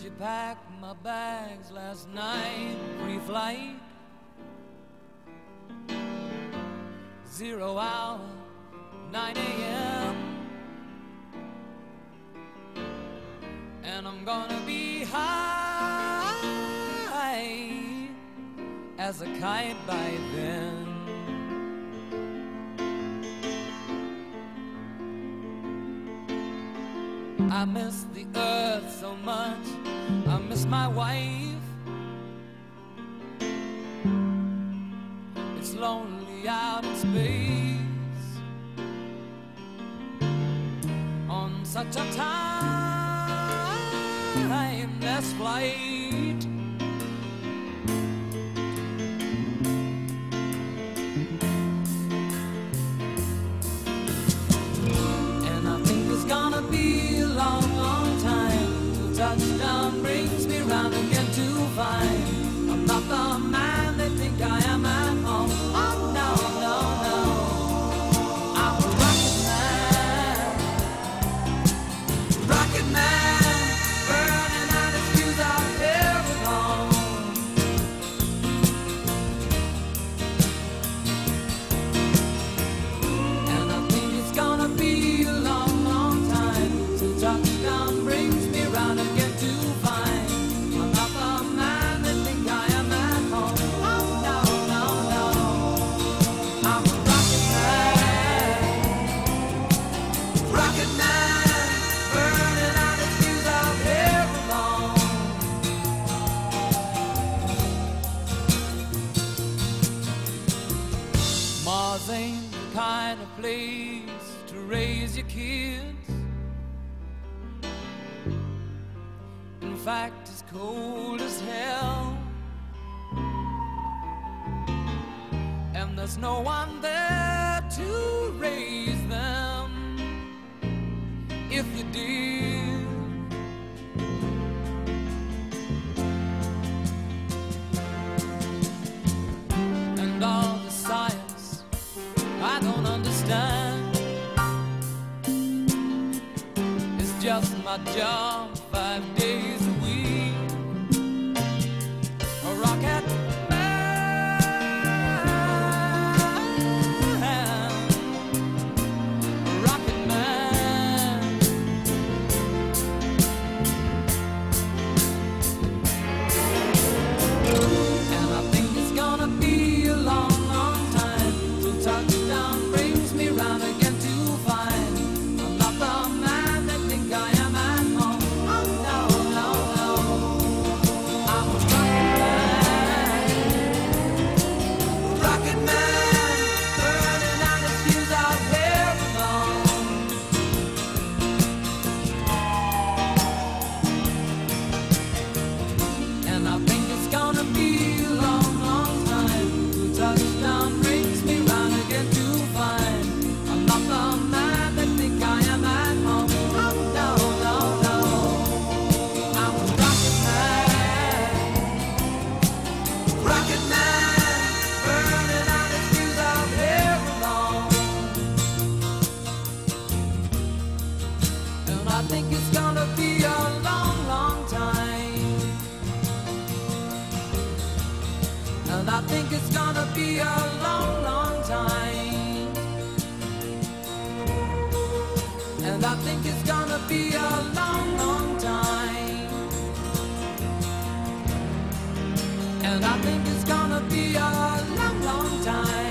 She packed my bags last night, pre-flight, 0 hour, 9 a.m. And I'm gonna be high as a kite by then. I miss the earth so much, I miss my wife. It's lonely out in space on such a timeless flight. And I think it's gonna be a long, long time till touchdown brings me round again to find I'm not the man they think I am at home. Oh no, no, no, I'm a rocket man, burning out his fuse out there alone. And I think it's gonna be a long, long time till touchdown brings me round again to find I'm not the man they think I am at home. Oh no, no, no, I'm a rocket man, burning out his fuse out there alone. Mars ain't the kind of place to raise your kids. In fact, it's cold as hell, and there's no one there to raise them if you did. And all the science I don't understand, it's just my job 5 days a week. A rocket man, a rocket man. And I think it's gonna be a long, long time till touchdown brings me round again to find I'm not the man they think I am at home. Oh no, no, no, I'm a rocket man, burning out his fuse out there alone. And I think it's gonna be a long, long time till touchdown brings me round again to find I'm not the man they think I am at home. Oh no, no, no, I'm a rocket man, burning out his fuse out there alone. And I think it's gonna be a long, long time. And I think it's gonna be a long, long time. And I think it's gonna be a long, long time. And I think it's gonna be a long, long time.